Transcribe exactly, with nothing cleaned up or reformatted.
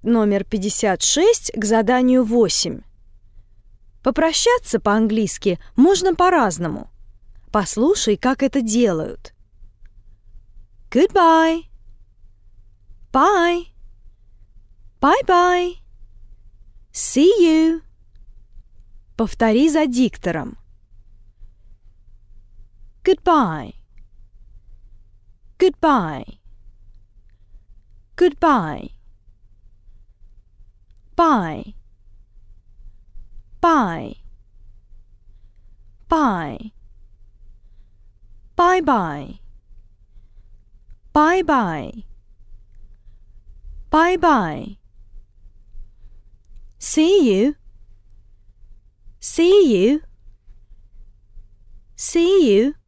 номер пятьдесят шесть к заданию восемь. Попрощаться по-английски можно по-разному. Послушай, как это делают. Goodbye. Bye. Bye-bye. See you. Повтори за диктором. Goodbye. Goodbye. Goodbye. Bye. Bye. Bye. Bye-bye. Bye-bye. Bye-bye. See you. See you. See you.